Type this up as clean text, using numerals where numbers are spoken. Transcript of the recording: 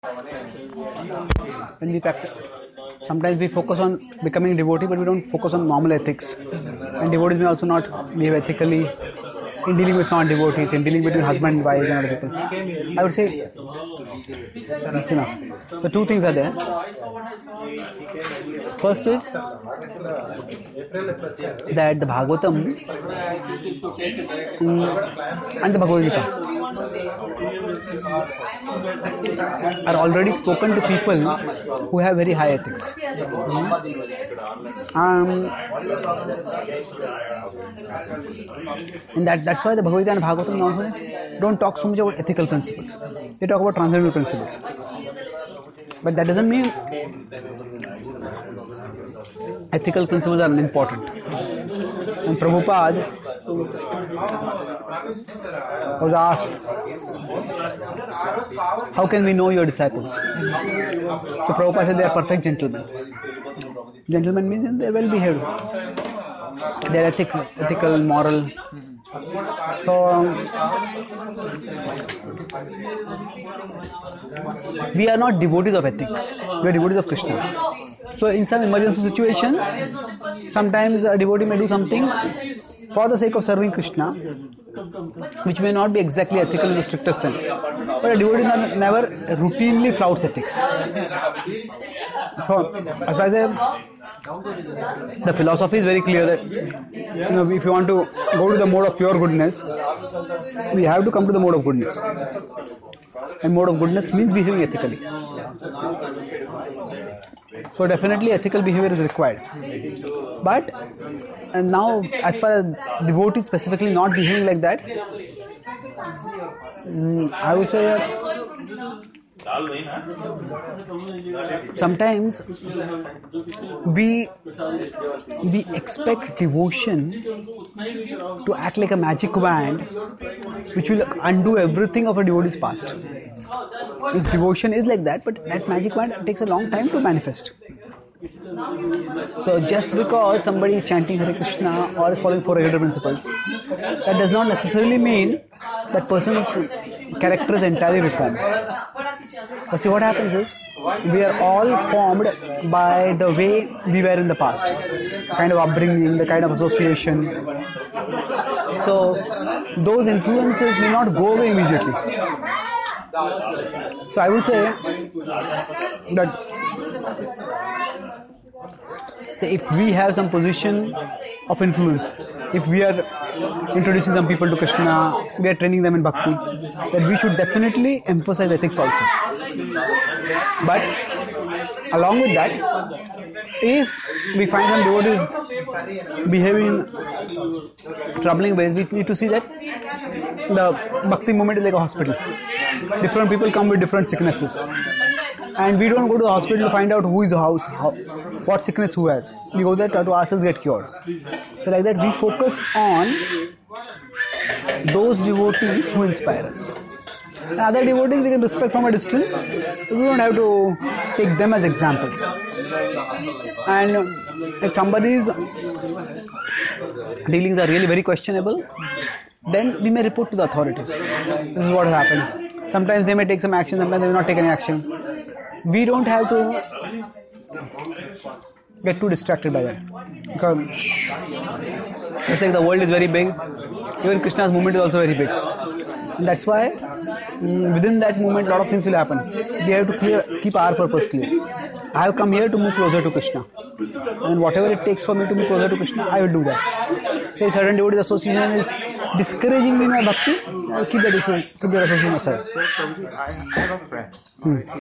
When we practice, sometimes we focus on becoming devotee, but we don't focus on normal ethics. And devotees may also not behave ethically in dealing with non-devotees, in dealing between husband and wives and other people. I would say that's enough. The two things are there. First is that the Bhagavatam and the Bhagavad Gita are already spoken to people who have very high ethics. And that's why the Bhagavad Gita and Bhagavatam now don't talk so much about ethical principles. They talk about transcendental principles. But that doesn't mean ethical principles are unimportant. And Prabhupada was asked, how can we know your disciples? So Prabhupada said they are perfect gentlemen. Gentlemen means they are well behaved. They are ethical, moral. So, we are not devotees of ethics, we are devotees of Krishna. So in some emergency situations, sometimes a devotee may do something for the sake of serving Krishna, which may not be exactly ethical in the strictest sense. But a devotee never routinely flouts ethics. So, as far as the philosophy is very clear that if you want to go to the mode of pure goodness, we have to come to the mode of goodness. And mode of goodness means behaving ethically. So definitely ethical behavior is required. But and now as far as devotees specifically not behaving like that, I would say that sometimes we expect devotion to act like a magic wand which will undo everything of a devotee's past. His devotion is like that, but that magic wand takes a long time to manifest. So just because somebody is chanting Hare Krishna or is following 4 regular principles, that does not necessarily mean that person's character is entirely reformed. But see, what happens is, we are all formed by the way we were in the past, the kind of upbringing, the kind of association. So those influences may not go away immediately. So I would say that if we have some position of influence, if we are introducing some people to Krishna, we are training them in bhakti, then we should definitely emphasize ethics also. But along with that, if we find some devotees behaving in troubling ways, we need to see that the bhakti movement is like a hospital. Different people come with different sicknesses. And we don't go to the hospital to find out who is what sickness who has. We go there to ourselves get cured. So like that we focus on those devotees who inspire us. And other devotees we can respect from a distance. We don't have to take them as examples. And if somebody's dealings are really very questionable, then we may report to the authorities. This is what has happened. Sometimes they may take some action, sometimes they will not take any action. We don't have to get too distracted by that. Because it's like the world is very big, even Krishna's movement is also very big. And that's why within that movement a lot of things will happen. We have to keep our purpose clear. I have come here to move closer to Krishna. And whatever it takes for me to move closer to Krishna, I will do that. So if certain devotees association is discouraging me in my bhakti, I will keep that association aside. I have a friend.